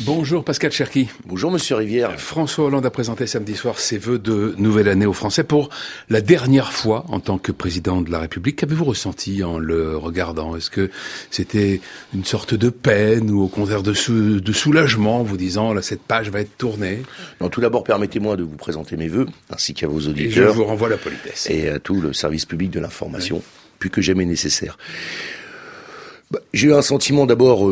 Bonjour Pascal Cherki. Bonjour Monsieur Rivière. François Hollande a présenté samedi soir ses vœux de nouvelle année aux Français pour la dernière fois en tant que président de la République. Qu'avez-vous ressenti en le regardant? Est-ce que c'était une sorte de peine ou au contraire de soulagement, vous disant là cette page va être tournée? Non, tout d'abord permettez-moi de vous présenter mes vœux ainsi qu'à vos auditeurs. Et je vous renvoie la politesse. Et à tout le service public de l'information, plus que jamais nécessaire. J'ai eu un sentiment d'abord,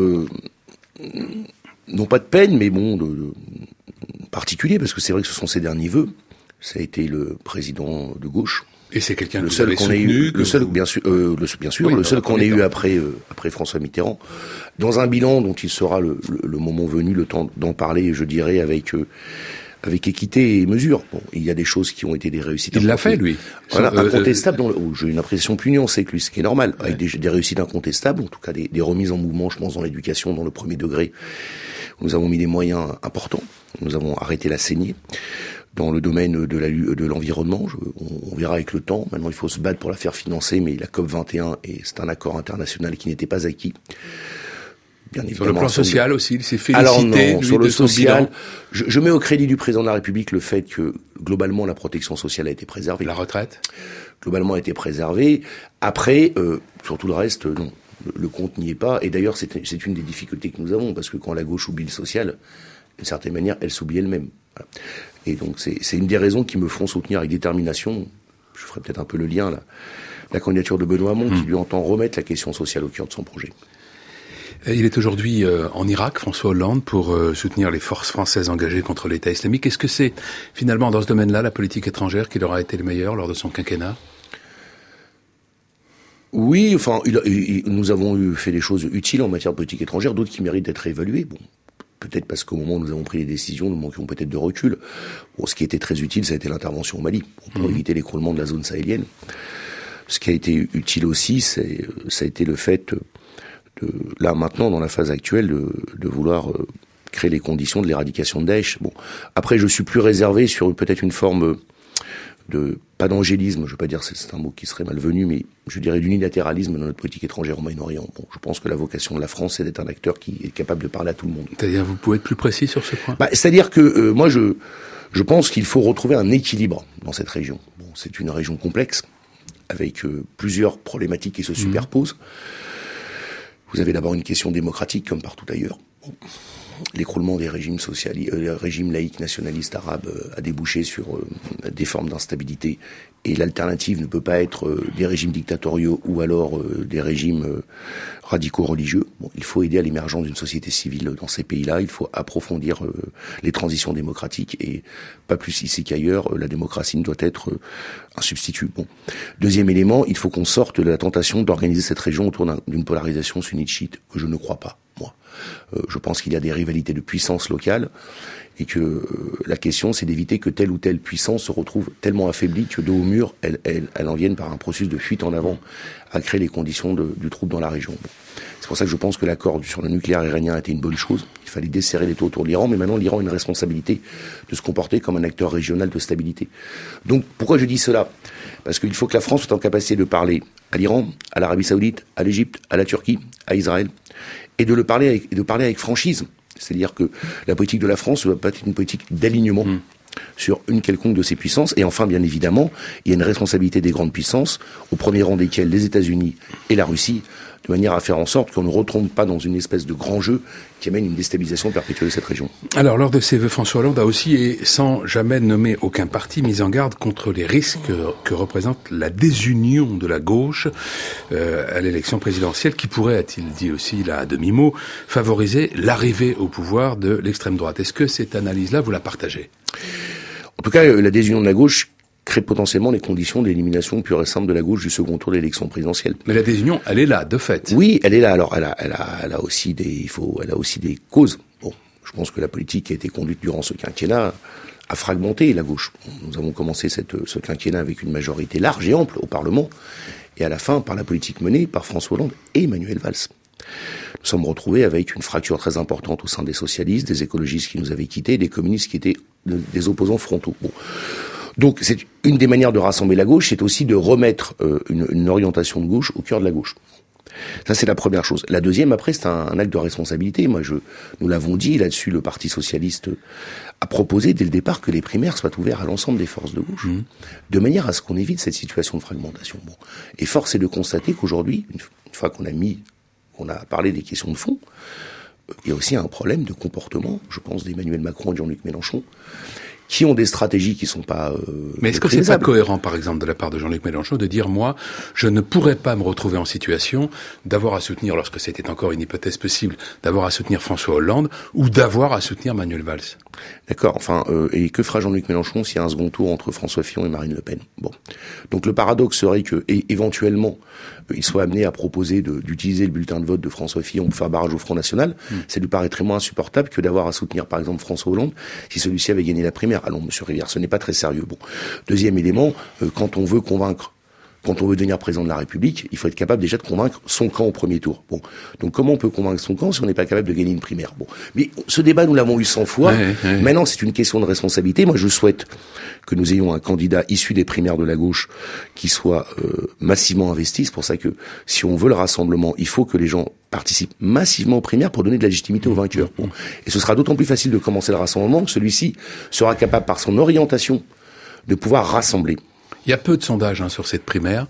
non pas de peine, mais bon, de particulier, parce que c'est vrai que ce sont ses derniers vœux. Ça a été le président de gauche. Et c'est quelqu'un le seul qu'on ait eu, le seul, bien sûr, oui, le seul qu'on ait eu après François Mitterrand. Dans un bilan dont il sera le moment venu, le temps d'en parler, je dirais, avec équité et mesure. Bon, il y a des choses qui ont été des réussites. Il l'a fait, lui. Voilà, incontestable. J'ai une appréciation plus nuancée que lui, ce qui est normal. Ouais. Avec des réussites incontestables, en tout cas des remises en mouvement, je pense, dans l'éducation, dans le premier degré. Nous avons mis des moyens importants. Nous avons arrêté la saignée. Dans le domaine de l'environnement, on verra avec le temps. Maintenant, il faut se battre pour la faire financer, mais la COP21, et c'est un accord international qui n'était pas acquis. Bien sur le plan social aussi, il s'est félicité. Alors non, lui, sur le de son social, bilan. je mets au crédit du président de la République le fait que, globalement, la protection sociale a été préservée. La retraite globalement a été préservée. Après, sur tout le reste, non. Le compte n'y est pas. Et d'ailleurs, c'est une des difficultés que nous avons, parce que quand la gauche oublie le social, d'une certaine manière, elle s'oublie elle-même. Voilà. Et donc, c'est une des raisons qui me font soutenir avec détermination, je ferai peut-être un peu le lien, là, la candidature de Benoît Hamon, qui lui entend remettre la question sociale au cœur de son projet. Il est aujourd'hui en Irak, François Hollande, pour soutenir les forces françaises engagées contre l'État islamique. Est-ce que c'est finalement dans ce domaine-là la politique étrangère qui leur a été le meilleur lors de son quinquennat? Oui, enfin, nous avons fait des choses utiles en matière de politique étrangère, d'autres qui méritent d'être évaluées. Bon, peut-être parce qu'au moment où nous avons pris les décisions, nous manquions peut-être de recul. Bon, ce qui était très utile, ça a été l'intervention au Mali, pour éviter l'écroulement de la zone sahélienne. Ce qui a été utile aussi, ça a été le fait là, maintenant, dans la phase actuelle, de vouloir créer les conditions de l'éradication de Daesh. Bon, après, je suis plus réservé sur peut-être une forme pas d'angélisme, je ne veux pas dire c'est un mot qui serait malvenu, mais je dirais d'unilatéralisme dans notre politique étrangère au Moyen-Orient. Bon, je pense que la vocation de la France, c'est d'être un acteur qui est capable de parler à tout le monde. C'est-à-dire, vous pouvez être plus précis sur ce point? C'est-à-dire que moi, je pense qu'il faut retrouver un équilibre dans cette région. Bon, c'est une région complexe, avec plusieurs problématiques qui se superposent. Vous avez d'abord une question démocratique, comme partout ailleurs. Bon. L'écroulement des régimes régimes laïcs nationalistes arabes a débouché sur des formes d'instabilité. Et l'alternative ne peut pas être des régimes dictatoriaux ou alors des régimes radicaux religieux. Bon, il faut aider à l'émergence d'une société civile dans ces pays-là. Il faut approfondir les transitions démocratiques et pas plus ici qu'ailleurs, la démocratie ne doit être un substitut. Bon. Deuxième élément, il faut qu'on sorte de la tentation d'organiser cette région autour d'une polarisation sunnite-chiite que je ne crois pas, moi. Je pense qu'il y a des rivalités de puissance locales et que la question, c'est d'éviter que telle ou telle puissance se retrouve tellement affaiblie que dos au mur, elle en vienne par un processus de fuite en avant à créer les conditions du trouble dans la région. Bon. C'est pour ça que je pense que l'accord sur le nucléaire iranien a été une bonne chose. Il fallait desserrer les taux autour de l'Iran, mais maintenant l'Iran a une responsabilité de se comporter comme un acteur régional de stabilité. Donc pourquoi je dis cela? Parce qu'il faut que la France soit en capacité de parler à l'Iran, à l'Arabie Saoudite, à l'Égypte, à la Turquie, à Israël, et de parler avec franchise. C'est-à-dire que la politique de la France ne doit pas être une politique d'alignement sur une quelconque de ces puissances. Et enfin, bien évidemment, il y a une responsabilité des grandes puissances, au premier rang desquelles les États-Unis et la Russie, de manière à faire en sorte qu'on ne retombe pas dans une espèce de grand jeu qui amène une déstabilisation perpétuelle de cette région. Alors, lors de ses vœux, François Hollande a aussi, et sans jamais nommer aucun parti, mis en garde contre les risques que représente la désunion de la gauche à l'élection présidentielle, qui pourrait, a-t-il dit aussi là à demi-mot, favoriser l'arrivée au pouvoir de l'extrême droite. Est-ce que cette analyse-là, vous la partagez? En tout cas, la désunion de la gauche crée potentiellement les conditions d'élimination pure et simple de la gauche du second tour de l'élection présidentielle. Mais la désunion, elle est là, de fait. Oui, elle est là. Alors, elle a aussi des causes. Bon, je pense que la politique qui a été conduite durant ce quinquennat a fragmenté la gauche. Nous avons commencé ce quinquennat avec une majorité large et ample au Parlement, et à la fin, par la politique menée par François Hollande et Manuel Valls. Nous sommes retrouvés avec une fracture très importante au sein des socialistes, des écologistes qui nous avaient quittés, des communistes qui étaient des opposants frontaux. Bon. Donc, c'est une des manières de rassembler la gauche, c'est aussi de remettre une orientation de gauche au cœur de la gauche. Ça, c'est la première chose. La deuxième, après, c'est un acte de responsabilité. Nous l'avons dit, là-dessus, le Parti socialiste a proposé dès le départ que les primaires soient ouverts à l'ensemble des forces de gauche, de manière à ce qu'on évite cette situation de fragmentation. Bon. Et force est de constater qu'aujourd'hui, une fois qu'on a parlé des questions de fond, il y a aussi un problème de comportement, je pense, d'Emmanuel Macron et de Jean-Luc Mélenchon, qui ont des stratégies qui sont pas mais est-ce que c'est pas cohérent, par exemple, de la part de Jean-Luc Mélenchon, de dire, moi, je ne pourrais pas me retrouver en situation d'avoir à soutenir, lorsque c'était encore une hypothèse possible, d'avoir à soutenir François Hollande ou d'avoir à soutenir Manuel Valls? D'accord, enfin, et que fera Jean-Luc Mélenchon s'il y a un second tour entre François Fillon et Marine Le Pen? Bon. Donc le paradoxe serait que, éventuellement, il soit amené à proposer d'utiliser le bulletin de vote de François Fillon pour faire barrage au Front National. Ça lui paraîtrait moins insupportable que d'avoir à soutenir, par exemple, François Hollande si celui-ci avait gagné la primaire. Allons, monsieur Rivière, ce n'est pas très sérieux. Bon. Deuxième élément, quand on veut devenir président de la République, il faut être capable déjà de convaincre son camp au premier tour. Bon. Donc comment on peut convaincre son camp si on n'est pas capable de gagner une primaire? Bon. Mais ce débat, nous l'avons eu 100 fois. Maintenant, c'est une question de responsabilité. Moi, je souhaite que nous ayons un candidat issu des primaires de la gauche qui soit massivement investi. C'est pour ça que si on veut le rassemblement, il faut que les gens participent massivement aux primaires pour donner de la légitimité aux vainqueurs. Bon. Et ce sera d'autant plus facile de commencer le rassemblement que celui-ci sera capable, par son orientation, de pouvoir rassembler. Il y a peu de sondages sur cette primaire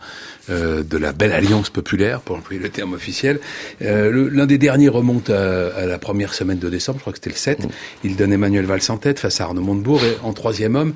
de la belle alliance populaire, pour employer le terme officiel. L'un des derniers remonte à la première semaine de décembre, je crois que c'était le 7. Il donne Emmanuel Valls en tête face à Arnaud Montebourg et en troisième homme,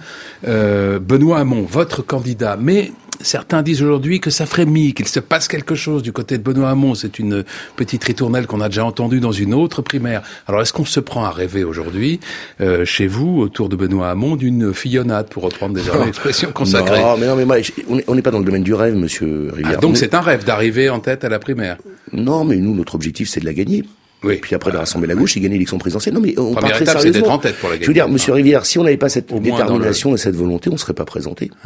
Benoît Hamon, votre candidat. Mais certains disent aujourd'hui que ça frémit, qu'il se passe quelque chose du côté de Benoît Hamon. C'est une petite ritournelle qu'on a déjà entendue dans une autre primaire. Alors est-ce qu'on se prend à rêver aujourd'hui, chez vous, autour de Benoît Hamon, d'une fillonnade, pour reprendre désormais l'expression consacrée? Non, mais moi, on n'est pas dans le domaine du rêve, monsieur Rivière. Ah, donc c'est un rêve d'arriver en tête à la primaire? Non, mais nous, notre objectif, c'est de la gagner. Oui. Puis après de rassembler la gauche et gagner l'élection présidentielle. Non, mais on parle très étape, sérieusement. c'est d'être en tête pour la gagner. Je veux dire, monsieur Rivière, si on n'avait pas cette détermination et cette volonté, on ne serait pas présenté. Oui.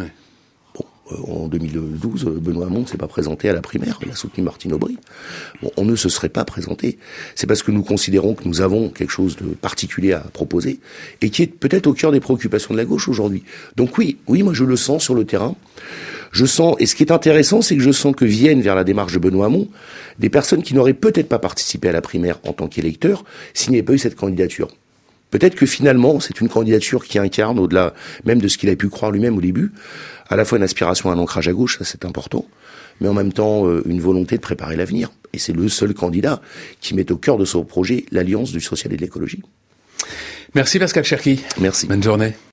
En 2012, Benoît Hamon ne s'est pas présenté à la primaire, il a soutenu Martine Aubry. Bon, on ne se serait pas présenté. C'est parce que nous considérons que nous avons quelque chose de particulier à proposer et qui est peut-être au cœur des préoccupations de la gauche aujourd'hui. Donc oui, moi je le sens sur le terrain. Je sens, et ce qui est intéressant, c'est que je sens que viennent vers la démarche de Benoît Hamon des personnes qui n'auraient peut-être pas participé à la primaire en tant qu'électeurs s'il n'y avait pas eu cette candidature. Peut-être que finalement, c'est une candidature qui incarne, au-delà même de ce qu'il a pu croire lui-même au début, à la fois une aspiration à un ancrage à gauche, ça c'est important, mais en même temps une volonté de préparer l'avenir. Et c'est le seul candidat qui met au cœur de son projet l'alliance du social et de l'écologie. Merci Pascal Cherki. Merci. Bonne journée.